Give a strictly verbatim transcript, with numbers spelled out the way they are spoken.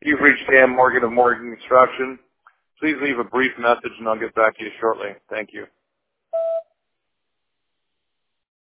You've reached Dan Morgan of Morgan Construction. Please leave a brief message and I'll get back to you shortly. Thank you.